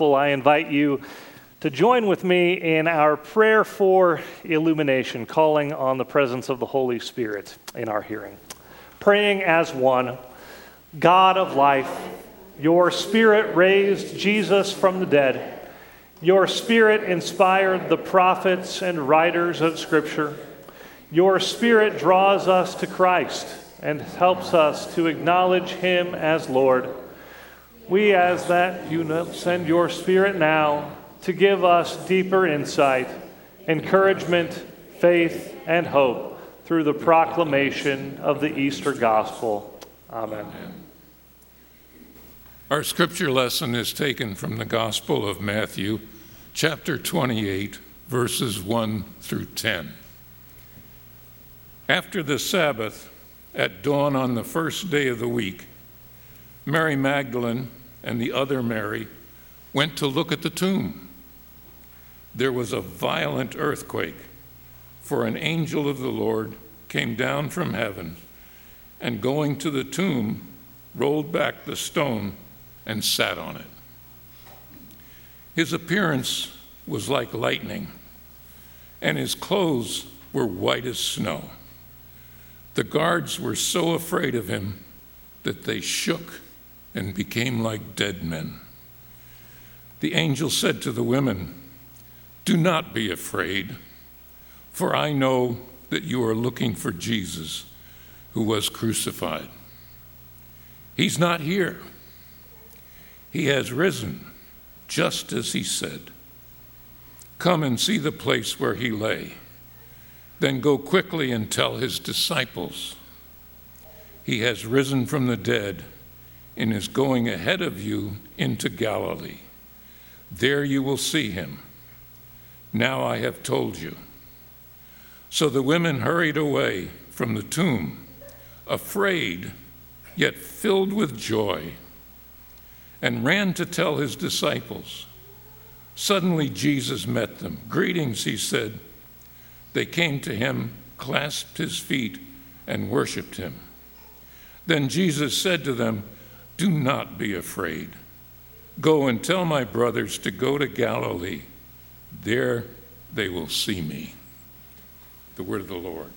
I invite you to join with me in our prayer for illumination, calling on the presence of the Holy Spirit in our hearing. Praying as one, God of life, your Spirit raised Jesus from the dead. Your Spirit inspired the prophets and writers of Scripture. Your Spirit draws us to Christ and helps us to acknowledge Him as Lord. We ask that you send your Spirit now to give us deeper insight, encouragement, faith, and hope through the proclamation of the Easter Gospel. Amen. Our scripture lesson is taken from the Gospel of Matthew, chapter 28, verses 1 through 10. After the Sabbath, at dawn on the first day of the week, Mary Magdalene and the other Mary went to look at the tomb. There was a violent earthquake, for an angel of the Lord came down from heaven and, going to the tomb, rolled back the stone and sat on it. His appearance was like lightning, and his clothes were white as snow. The guards were so afraid of him that they shook and became like dead men. The angel said to the women, "Do not be afraid, for I know that you are looking for Jesus, who was crucified. He's not here. He has risen, just as he said. Come and see the place where he lay. Then go quickly and tell his disciples, he has risen from the dead and is going ahead of you into Galilee. There you will see him. Now I have told you." So the women hurried away from the tomb, afraid, yet filled with joy, and ran to tell his disciples. Suddenly Jesus met them. "Greetings," he said. They came to him, clasped his feet, and worshiped him. Then Jesus said to them, "Do not be afraid. Go and tell my brothers to go to Galilee. There they will see me." The word of the Lord.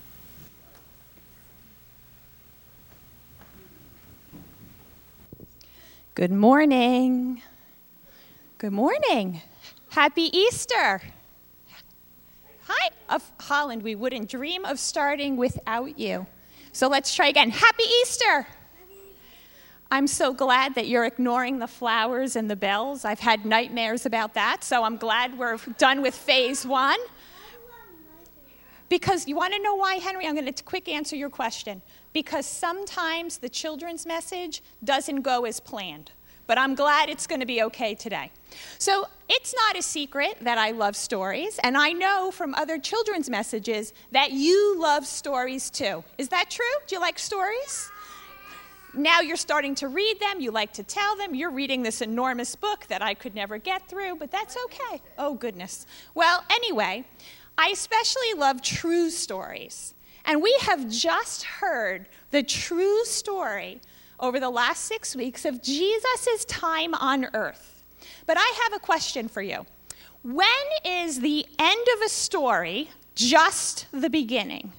Good morning. Good morning. Happy Easter. Hi, of Holland, we wouldn't dream of starting without you. So let's try again. Happy Easter. I'm so glad that you're ignoring the flowers and the bells. I've had nightmares about that, so I'm glad we're done with phase one. Because you want to know why, Henry? I'm going to quick answer your question. Because sometimes the children's message doesn't go as planned. But I'm glad it's going to be okay today. So it's not a secret that I love stories, and I know from other children's messages that you love stories too. Is that true? Do you like stories? Now you're starting to read them, you like to tell them. You're reading this enormous book that I could never get through, but that's okay. Oh, goodness. Well, anyway, I especially love true stories. And we have just heard the true story over the last 6 weeks of Jesus' time on earth. But I have a question for you. When is the end of a story just the beginning?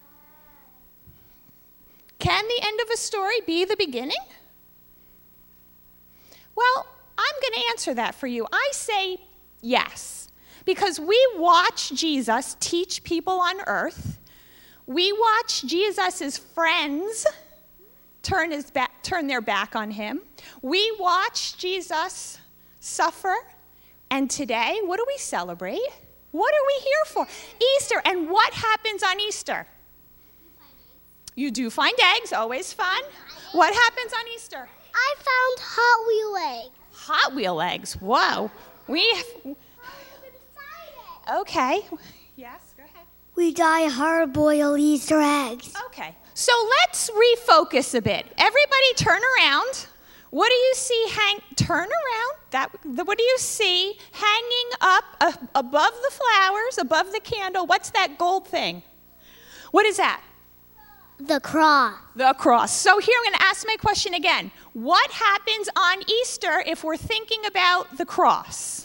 Can the end of a story be the beginning? Well, I'm going to answer that for you. I say yes, because we watch Jesus teach people on earth. We watch Jesus' friends turn their back on him. We watch Jesus suffer. And today, what do we celebrate? What are we here for? Easter. And what happens on Easter? You do find eggs, always fun. What happens on Easter? I found Hot Wheel eggs. Hot Wheel eggs. Whoa. Okay. Yes, go ahead. We dye hard-boiled Easter eggs. Okay. So let's refocus a bit. Everybody turn around. What do you see turn around. What do you see hanging up above the flowers, above the candle? What's that gold thing? What is that? The cross. The cross. So here I'm going to ask my question again. What happens on Easter if we're thinking about the cross?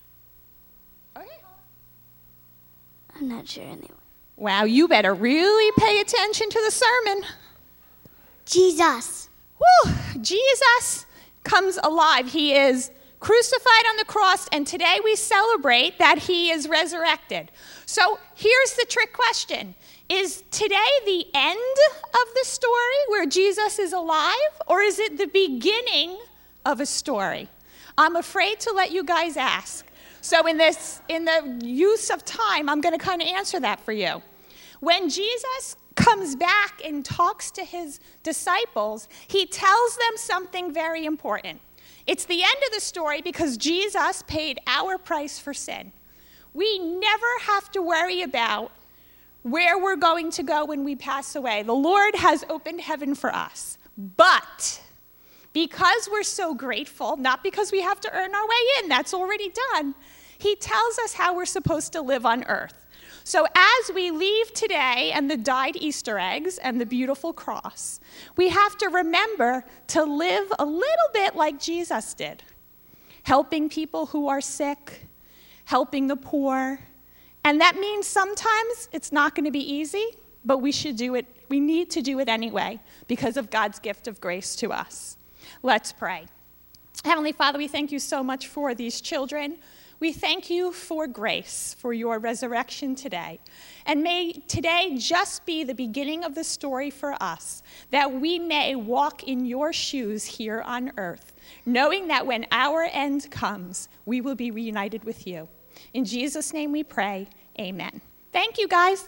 I'm not sure anyway. Wow, you better really pay attention to the sermon. Jesus. Whew, Jesus comes alive. He is crucified on the cross, and today we celebrate that he is resurrected. So here's the trick question. Is today the end of the story where Jesus is alive, or is it the beginning of a story? I'm afraid to let you guys ask. So in the use of time, I'm going to kind of answer that for you. When Jesus comes back and talks to his disciples, he tells them something very important. It's the end of the story because Jesus paid our price for sin. We never have to worry about where we're going to go when we pass away. The Lord has opened heaven for us. But because we're so grateful, not because we have to earn our way in, that's already done, he tells us how we're supposed to live on earth. So as we leave today and the dyed Easter eggs and the beautiful cross, we have to remember to live a little bit like Jesus did, helping people who are sick, helping the poor. And that means sometimes it's not going to be easy, but we should do it. We need to do it anyway because of God's gift of grace to us. Let's pray. Heavenly Father, we thank you so much for these children. We thank you for grace, for your resurrection today. And may today just be the beginning of the story for us, that we may walk in your shoes here on earth, knowing that when our end comes, we will be reunited with you. In Jesus' name we pray, amen. Thank you, guys.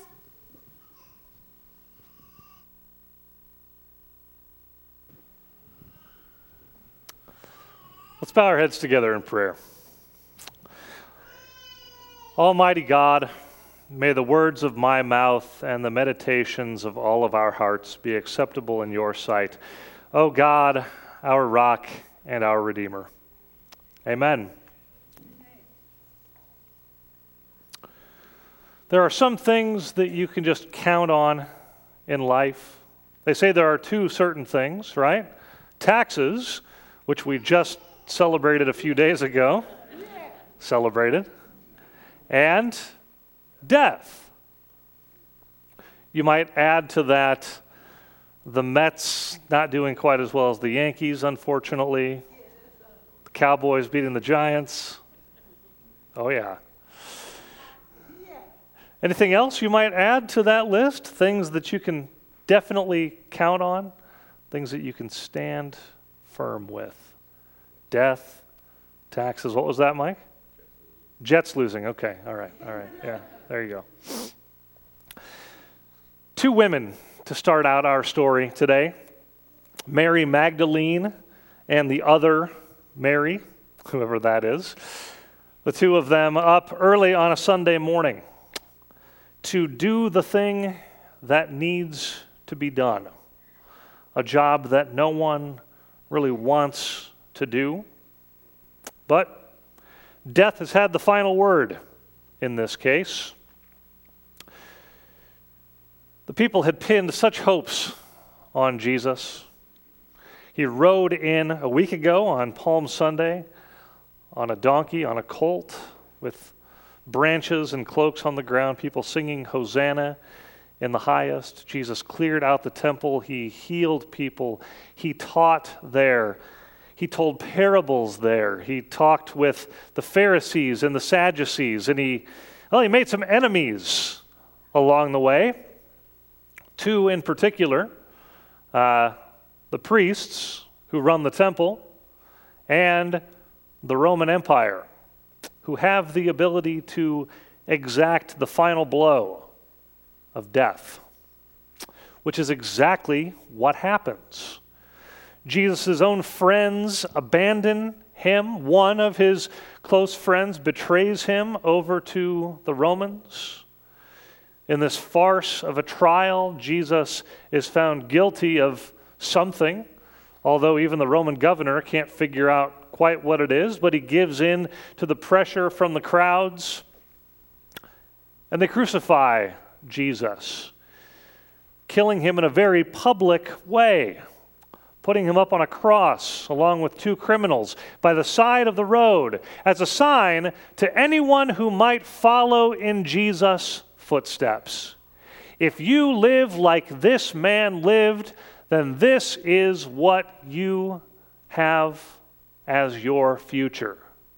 Let's bow our heads together in prayer. Almighty God, may the words of my mouth and the meditations of all of our hearts be acceptable in your sight. O God, our rock and our Redeemer. Amen. There are some things that you can just count on in life. They say there are two certain things, right? Taxes, which we just celebrated a few days ago. Celebrated. And death. You might add to that the Mets not doing quite as well as the Yankees, unfortunately. The Cowboys beating the Giants. Oh, yeah. Anything else you might add to that list? Things that you can definitely count on? Things that you can stand firm with? Death, taxes. What was that, Mike? Jets losing. Okay. All right. Yeah, there you go. Two women to start out our story today. Mary Magdalene and the other Mary, whoever that is. The two of them up early on a Sunday morning to do the thing that needs to be done. A job that no one really wants to do. But death has had the final word in this case. The people had pinned such hopes on Jesus. He rode in a week ago on Palm Sunday on a donkey, on a colt, with branches and cloaks on the ground, people singing Hosanna in the highest. Jesus cleared out the temple. He healed people. He taught there. He told parables there. He talked with the Pharisees and the Sadducees, and he made some enemies along the way. Two in particular, the priests who run the temple and the Roman Empire, who have the ability to exact the final blow of death, which is exactly what happens. Jesus' own friends abandon him. One of his close friends betrays him over to the Romans. In this farce of a trial, Jesus is found guilty of something, although even the Roman governor can't figure out quite what it is, but he gives in to the pressure from the crowds, and they crucify Jesus, killing him in a very public way, putting him up on a cross along with two criminals by the side of the road as a sign to anyone who might follow in Jesus' footsteps. If you live like this man lived, then this is what you have as your future.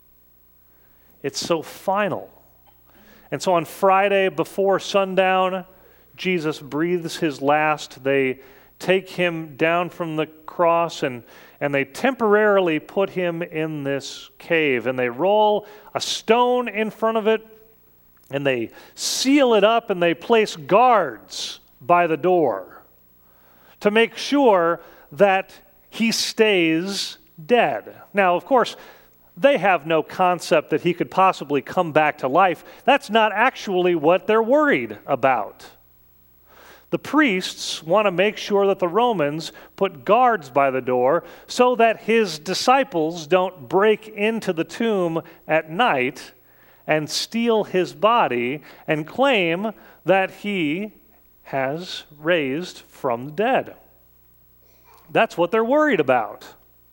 It's so final. And so on Friday before sundown, Jesus breathes his last. They take him down from the cross and they temporarily put him in this cave. And they roll a stone in front of it and they seal it up and they place guards by the door to make sure that he stays dead. Now, of course, they have no concept that he could possibly come back to life. That's not actually what they're worried about. The priests want to make sure that the Romans put guards by the door so that his disciples don't break into the tomb at night and steal his body and claim that he has raised from the dead. That's what they're worried about.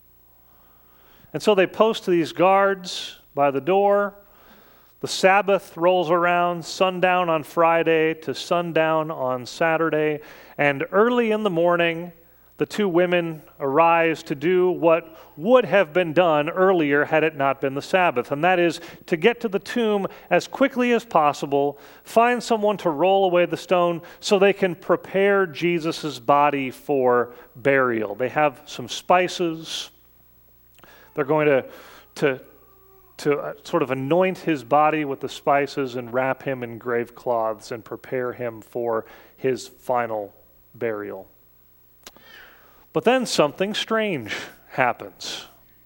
And so they post these guards by the door. The Sabbath rolls around, sundown on Friday to sundown on Saturday, and early in the morning, the two women arise to do what would have been done earlier had it not been the Sabbath, and that is to get to the tomb as quickly as possible, find someone to roll away the stone so they can prepare Jesus' body for burial. They have some spices. They're going to sort of anoint his body with the spices and wrap him in grave cloths and prepare him for his final burial. But then something strange happens.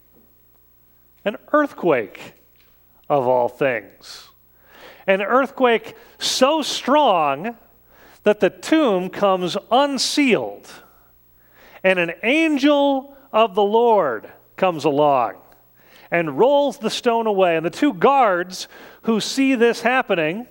An earthquake, of all things. An earthquake so strong that the tomb comes unsealed, and an angel of the Lord comes along and rolls the stone away. And the two guards who see this happening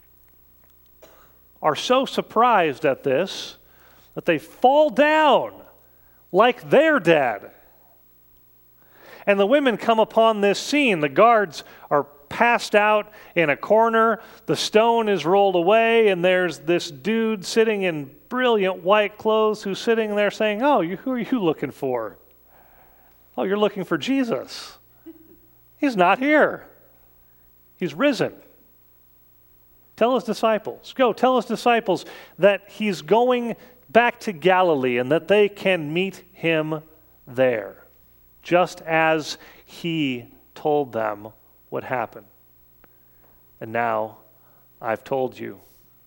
are so surprised at this that they fall down like they're dead. And the women come upon this scene. The guards are passed out in a corner. The stone is rolled away, and there's this dude sitting in brilliant white clothes who's sitting there saying, "Oh, who are you looking for?" "Oh, you're looking for Jesus. He's not here. He's risen. Tell his disciples. Go tell his disciples that he's going back to Galilee and that they can meet him there, just as he told them would happen. And now I've told you."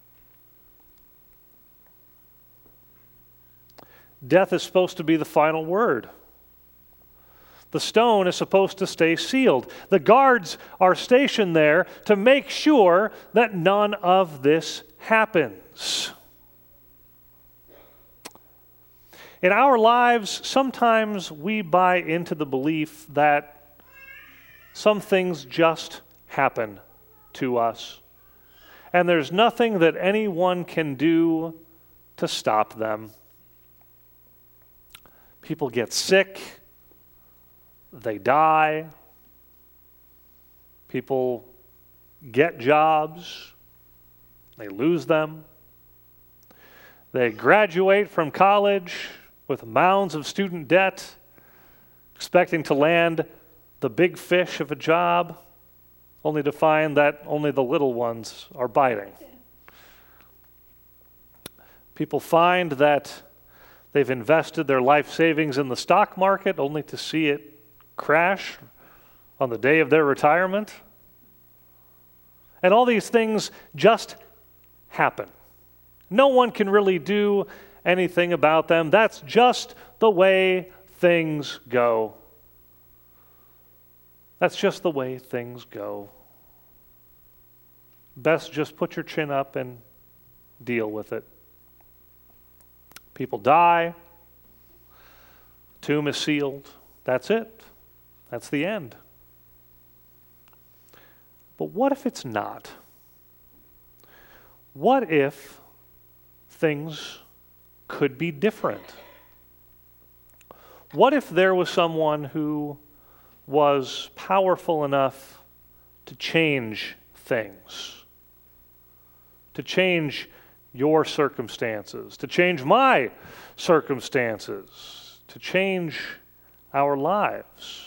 Death is supposed to be the final word. The stone is supposed to stay sealed. The guards are stationed there to make sure that none of this happens. In our lives, sometimes we buy into the belief that some things just happen to us, and there's nothing that anyone can do to stop them. People get sick. They die. People get jobs. They lose them. They graduate from college with mounds of student debt, expecting to land the big fish of a job, only to find that only the little ones are biting. People find that they've invested their life savings in the stock market only to see it crash on the day of their retirement. And all these things just happen. No one can really do anything about them. That's just the way things go. That's just the way things go. Best just put your chin up and deal with it. People die. Tomb is sealed. That's it. That's the end. But what if it's not? What if things could be different? What if there was someone who was powerful enough to change things, to change your circumstances, to change my circumstances, to change our lives?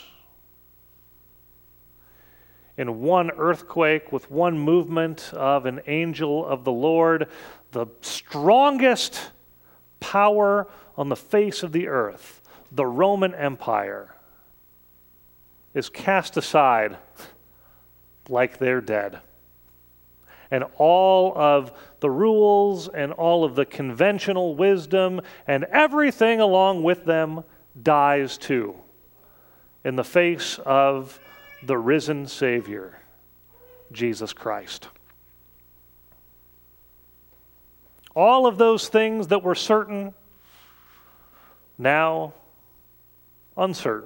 In one earthquake, with one movement of an angel of the Lord, the strongest power on the face of the earth, the Roman Empire, is cast aside like they're dead. And all of the rules and all of the conventional wisdom and everything along with them dies too, in the face of the risen Savior, Jesus Christ. All of those things that were certain, now uncertain.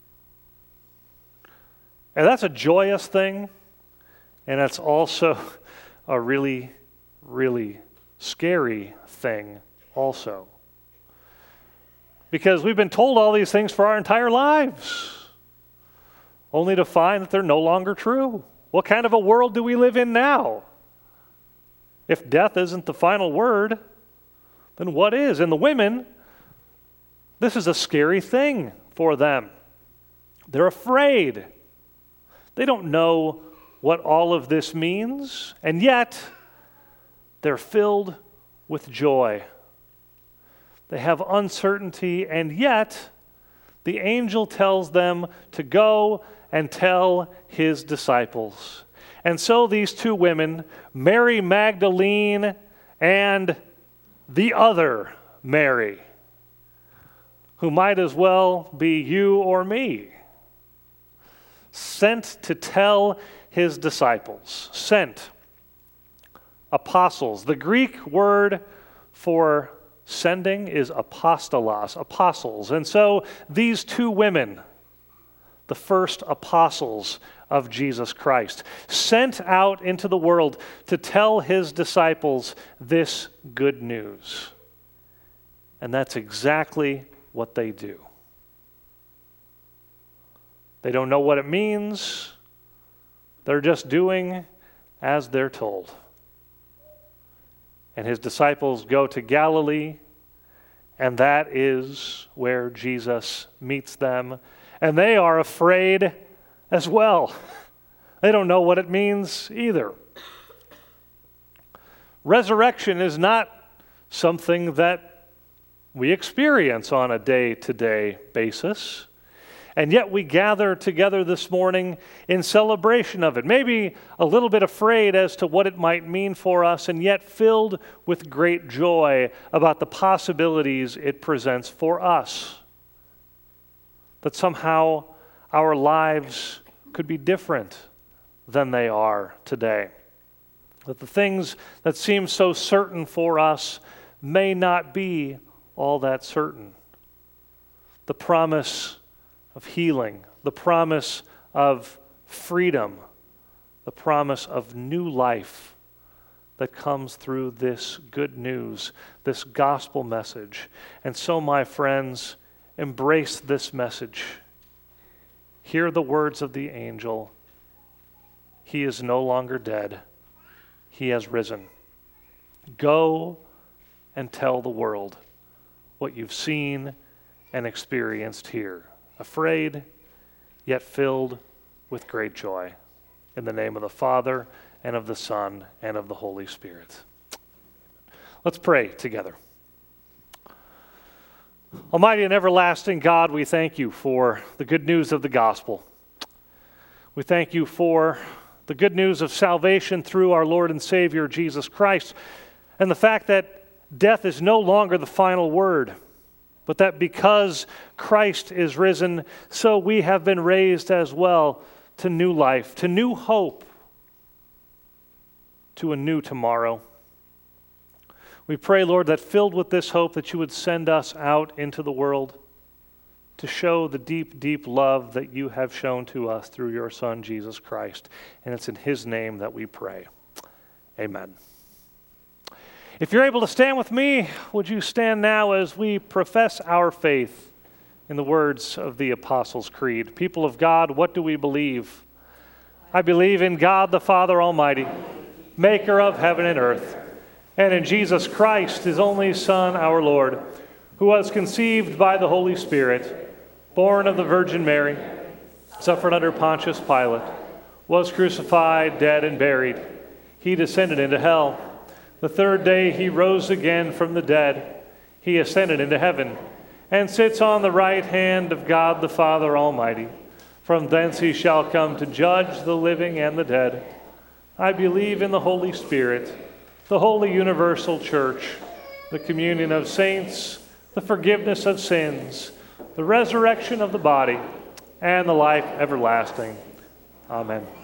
And that's a joyous thing, and that's also a really, really scary thing also. Because we've been told all these things for our entire lives, only to find that they're no longer true. What kind of a world do we live in now? If death isn't the final word, then what is? And the women, this is a scary thing for them. They're afraid. They don't know what all of this means, and yet they're filled with joy. They have uncertainty, and yet the angel tells them to go and tell his disciples. And so these two women, Mary Magdalene and the other Mary, who might as well be you or me, sent to tell his disciples. Sent. Apostles. The Greek word for sending is apostolos, apostles. And so these two women, the first apostles of Jesus Christ, sent out into the world to tell his disciples this good news. And that's exactly what they do. They don't know what it means. They're just doing as they're told. And his disciples go to Galilee, and that is where Jesus meets them. And they are afraid as well. They don't know what it means either. Resurrection is not something that we experience on a day-to-day basis. And yet we gather together this morning in celebration of it. Maybe a little bit afraid as to what it might mean for us, and yet filled with great joy about the possibilities it presents for us. That somehow our lives could be different than they are today. That the things that seem so certain for us may not be all that certain. The promise of healing, the promise of freedom, the promise of new life that comes through this good news, this gospel message. And so, my friends, embrace this message. Hear the words of the angel. He is no longer dead. He has risen. Go and tell the world what you've seen and experienced here. Afraid, yet filled with great joy. In the name of the Father, and of the Son, and of the Holy Spirit. Let's pray together. Almighty and everlasting God, we thank you for the good news of the gospel. We thank you for the good news of salvation through our Lord and Savior, Jesus Christ, and the fact that death is no longer the final word, but that because Christ is risen, so we have been raised as well to new life, to new hope, to a new tomorrow. We pray, Lord, that filled with this hope, that you would send us out into the world to show the deep, deep love that you have shown to us through your Son, Jesus Christ. And it's in his name that we pray. Amen. If you're able to stand with me, would you stand now as we profess our faith In the words of the Apostles' Creed, people of God, what do we believe? I believe in God the Father Almighty, maker of heaven and earth, and in Jesus Christ, his only Son, our Lord, who was conceived by the Holy Spirit, born of the Virgin Mary, suffered under Pontius Pilate, was crucified, dead, and buried. He descended into hell. The third day he rose again from the dead. He ascended into heaven and sits on the right hand of God the Father Almighty. From thence he shall come to judge the living and the dead. I believe in the Holy Spirit, the holy universal church, the communion of saints, the forgiveness of sins, the resurrection of the body, and the life everlasting. Amen.